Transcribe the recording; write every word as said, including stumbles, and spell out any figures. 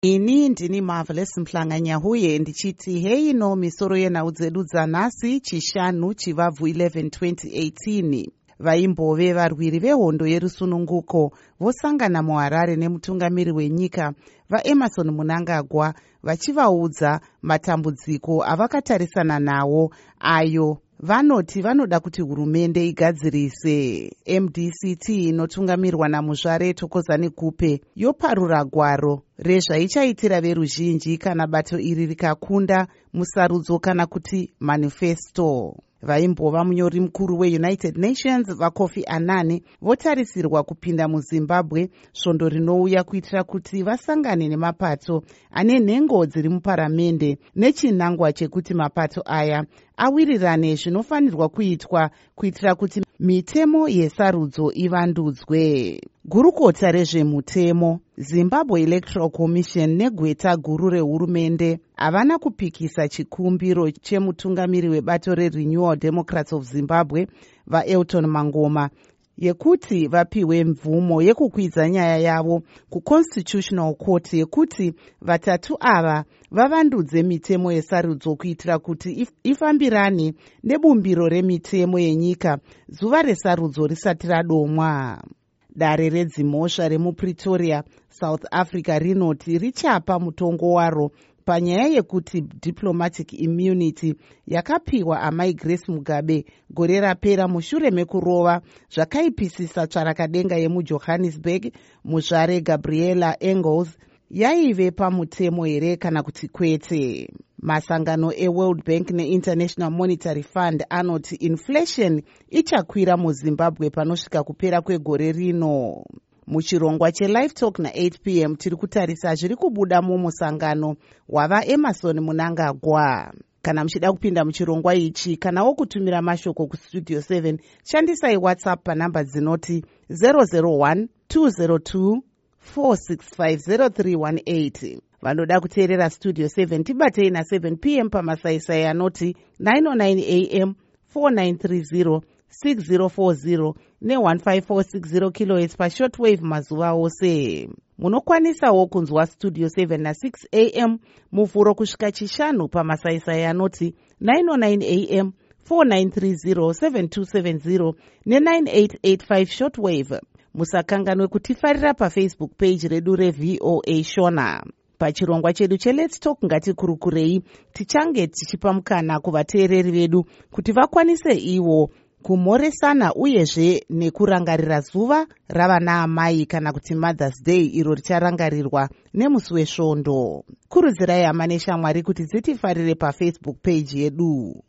Ini ndini Marvelous Mhlanga-Nyahuye ndichiti hei no misoro yenhau dzedu dzanhasi chishanu chivabvu eleven twenty eighteen. Vaimbove varwiri vehondo yerusununguko vosangana muHarare nemutungamiri wenyika vaEmmerson Mnangagwa vachivaudza matambudziko avakatarisana nawo ayo vanoti vanoda kuti hurumende igadzirise. M D C T inotungamirwa naMuzvare Thokozani Kupe yoparura gwaro rezvaichaitira veruzhinji kana bato iri rikakunda musarudzo kana kuti manifesto. Vaimbova munyori mukuru weUnited Nations vaKofi Annan votarisirwa kupinda muZimbabwe svondo rinouya kuitira kuti vasangane nemapato ane nhengo dziri muparamende nechinangwa chekuti mapato aya awirirane zvinofanirwa kuitwa kuitira kuti mitemo yesarudzo ivandudzwe. Gurukota rezvemutemo Zimbabwe Electoral Commission negweta guru rehurumende havana kupikisa chikumbiro chemutungamiri webato reRenewal Democrats of Zimbabwe vaElton Mangoma yekuti vapiwe mvumo yekukwidza nyaya yavo kuConstitutional Court yekuti vatatu ava vavandudze mitemo yesarudzo kuitira kuti ifambirane nebumbiro remitemo yenyika zuva resarudzo risati radomwa. Dare redzimhosva remuPretoria, South Africa rinoti richapa mutongo waro panyaya yekuti diplomatic immunity yakapiwa amai Grace Mugabe gore rapera mushure mekurova zvakaipisisa tsvarakadenga yemuJohannesburg Muzvare Gabriela Engels yaive pamutemo here kana kuti kwete. Masangano eWorld Bank neInternational Monetary Fund anoti inflation ichakwira muZimbabwe panosvika kupera kwegore rino. Muchirongwa cheLive Talk na-eight p m tiri kutarisa zviri kubuda mumusangano wavaEmmerson Mnangagwa. Kana muchida kupinda muchirongwa ichi kana wokutumira mashoko kustudio seven shandisai WhatsApp panhamba dzinoti zero zero one two zero two four six five zero three one eight. Vanoda kuteerera Studio seven tibatei na seven p m pamasaisai anoti nine oh nine a m four nine three zero six zero four zero ne one five four six zero kilohertz pashortwave mazuva ose. Munokwanisawo kunzwa Studio seven na six a m muvhuro kusvika chishanu pamasaisai anoti nine oh nine a m four nine three zero seven two seven zero ne nine eight eight five shortwave. Musakanganwe kutifarira paFacebook page redu reV O A Shona. Pachirongwa chedu cheLet's Talk ngatikurukurei tichange tichipa mukana kuvateereri vedu kuti vakwanise ivo kumhoresana uyezve nekurangarira zuva ravana amai kana kuti Mother's Day iro richarangarirwa nemusi wesvondo. Kurudzirai hama neshamwari kuti dzitifarire paFacebook page yedu.